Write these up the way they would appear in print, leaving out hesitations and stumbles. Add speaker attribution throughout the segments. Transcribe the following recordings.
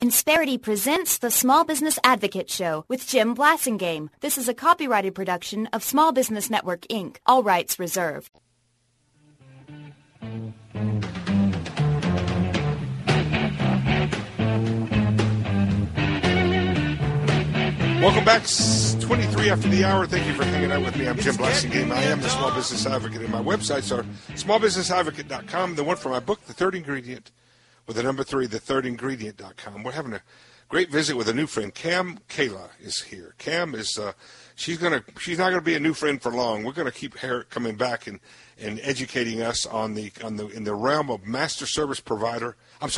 Speaker 1: Insperity presents the Small Business Advocate Show with Jim Blasingame. This is a copyrighted production of Small Business Network, Inc., all rights reserved.
Speaker 2: Welcome back. 23 after the hour. Thank you for hanging out with me. I'm Jim Blasingame. I am the Small Business Advocate, and my websites are smallbusinessadvocate.com. The one for my book, The Third Ingredient, with the number 3, thethirdingredient.com. We're having a great visit with a new friend. Cam Kayla is here. Cam is she's not gonna be a new friend for long. We're gonna keep her coming back and educating us in the realm of managed service provider.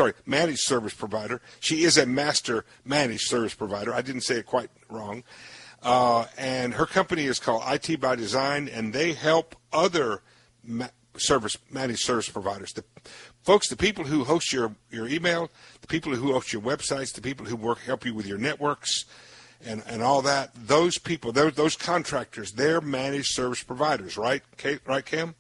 Speaker 2: She is a master managed service provider. I didn't say it quite wrong. And her company is called IT by Design, and they help other managed service providers. The people who host your email, the people who host your websites, the people who help you with your networks and all that, those people, those contractors, they're managed service providers, right? Right, Cam?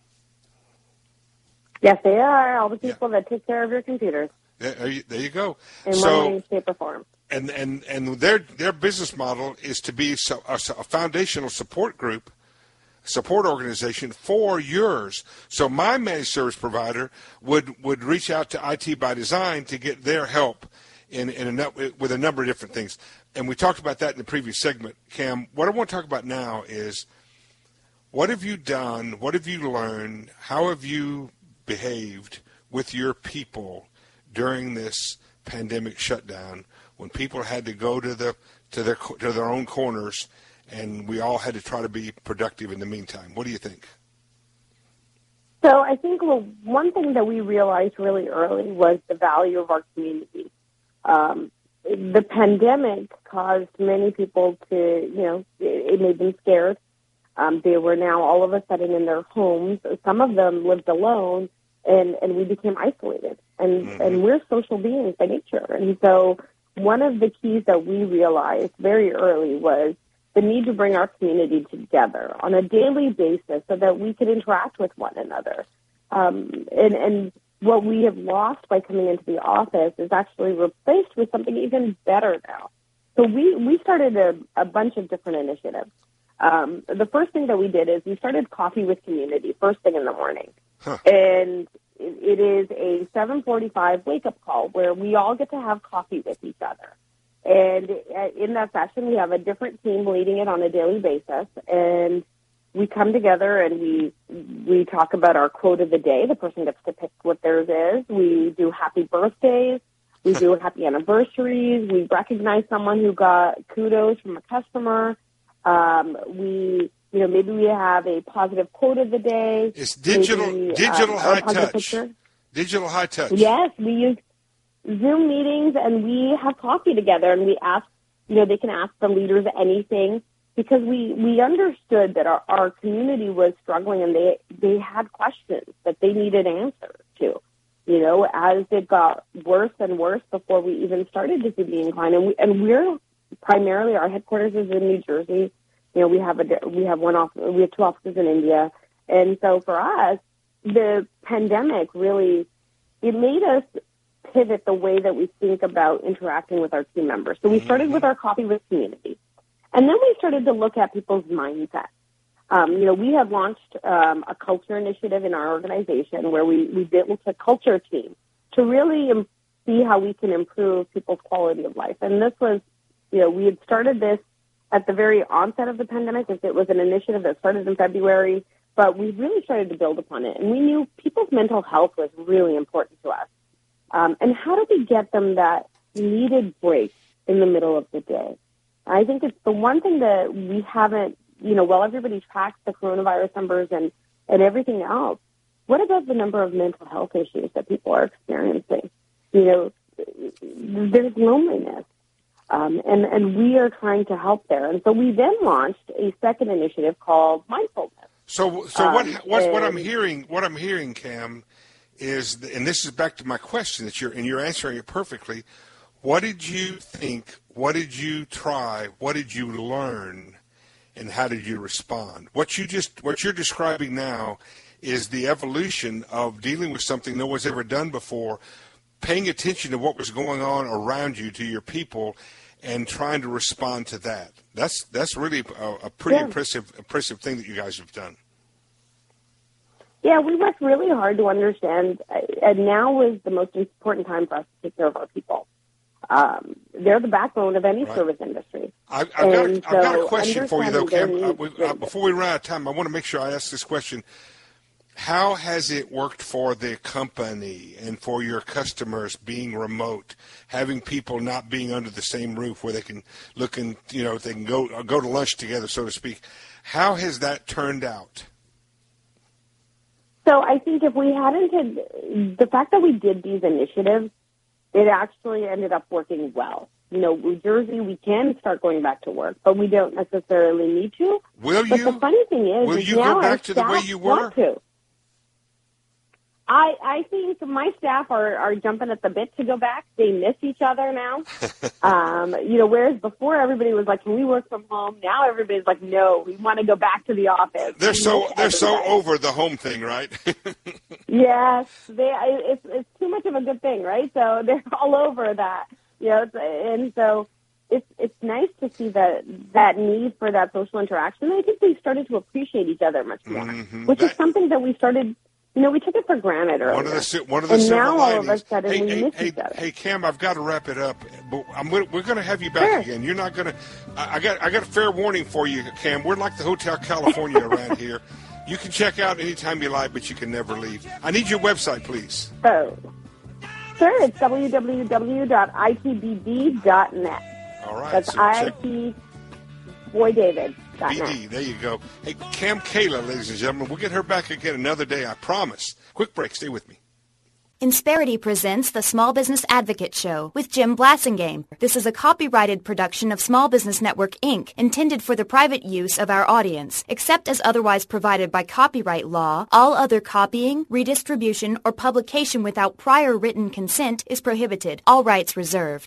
Speaker 3: Yes, they are. All the people that take care of your computers.
Speaker 2: There you go.
Speaker 3: In one way, shape, or form.
Speaker 2: And their business model is to be a foundational support group, support organization for yours. So my managed service provider would reach out to IT by Design to get their help with a number of different things. And we talked about that in the previous segment, Cam. What I want to talk about now is, what have you done? What have you learned? How have you behaved with your people during this pandemic shutdown, when people had to go to their own corners, and we all had to try to be productive in the meantime? What do you think?
Speaker 3: So I think one thing that we realized really early was the value of our community. The pandemic caused many people to, it made them scared. They were now all of a sudden in their homes. Some of them lived alone, and we became isolated. And we're social beings by nature. And so one of the keys that we realized very early was the need to bring our community together on a daily basis so that we could interact with one another. And what we have lost by coming into the office is actually replaced with something even better now. So we started a bunch of different initiatives. The first thing that we did is we started Coffee with Community first thing in the morning. Huh. And it is a 7:45 wake-up call where we all get to have coffee with each other. And in that session, we have a different team leading it on a daily basis. And we come together and we talk about our quote of the day. The person gets to pick what theirs is. We do happy birthdays. We do happy anniversaries. We recognize someone who got kudos from a customer. Maybe we have a positive quote of the day.
Speaker 2: It's digital high touch. Picture. Digital high touch.
Speaker 3: Yes, we use Zoom meetings, and we have coffee together, and we ask, they can ask the leaders anything, because we understood that our community was struggling, and they had questions that they needed answers to, as it got worse and worse before we even started to see the incline. And we're primarily, our headquarters is in New Jersey. We have two offices in India. And so for us, the pandemic really, it made us pivot the way that we think about interacting with our team members. So we started with our Coffee with Community. And then we started to look at people's mindset. We have launched a culture initiative in our organization where we built a culture team to really see how we can improve people's quality of life. And this was, we had started this at the very onset of the pandemic. It was an initiative that started in February, but we really started to build upon it. And we knew people's mental health was really important to us. And how do we get them that needed break in the middle of the day? I think it's the one thing that we haven't, while everybody tracks the coronavirus numbers and everything else, what about the number of mental health issues that people are experiencing? There's loneliness. And we are trying to help there. And so we then launched a second initiative called Mindfulness.
Speaker 2: So what I'm hearing, Cam, is, and this is back to my question that you're answering it perfectly. What did you think? What did you try? What did you learn? And how did you respond? What you're describing now is the evolution of dealing with something no one's ever done before, paying attention to what was going on around you, to your people, and trying to respond to that. That's really a pretty impressive thing that you guys have done.
Speaker 3: Yeah, we worked really hard to understand, and now is the most important time for us to take care of our people. They're the backbone of any service industry.
Speaker 2: I've got a question for you, though, Cam. Before we run out of time, I want to make sure I ask this question. How has it worked for the company and for your customers being remote, having people not being under the same roof where they can look and, they can go to lunch together, so to speak? How has that turned out?
Speaker 3: So I think if we hadn't, the fact that we did these initiatives, it actually ended up working well. New Jersey, we can start going back to work, but we don't necessarily need to.
Speaker 2: Will you?
Speaker 3: But the funny thing is,
Speaker 2: will you
Speaker 3: now
Speaker 2: go back to the way you were?
Speaker 3: Want to. I think my staff are jumping at the bit to go back. They miss each other now. Whereas before everybody was like, can we work from home? Now everybody's like, no, we want to go back to the office.
Speaker 2: They're so over the home thing, right?
Speaker 3: Yes, it's too much of a good thing, right? So they're all over that. And so it's nice to see that need for that social interaction. I think we started to appreciate each other much more, which is something that we started. We took it for granted earlier.
Speaker 2: One of the silver
Speaker 3: now
Speaker 2: linings.
Speaker 3: All of a sudden we miss each other.
Speaker 2: Hey, Cam, I've got to wrap it up. But we're going to have you back again. You're not going to. I got a fair warning for you, Cam. We're like the Hotel California around here. You can check out anytime you like, but you can never leave. I need your website, please.
Speaker 3: Oh, sure. It's www.itbd.net.
Speaker 2: All right.
Speaker 3: That's IT Boy David.
Speaker 2: BD, there you go. Hey, Cam Kayla, ladies and gentlemen. We'll get her back again another day, I promise. Quick break. Stay with me.
Speaker 1: Insperity presents the Small Business Advocate Show with Jim Blassingame. This is a copyrighted production of Small Business Network, Inc., intended for the private use of our audience. Except as otherwise provided by copyright law, all other copying, redistribution, or publication without prior written consent is prohibited. All rights reserved.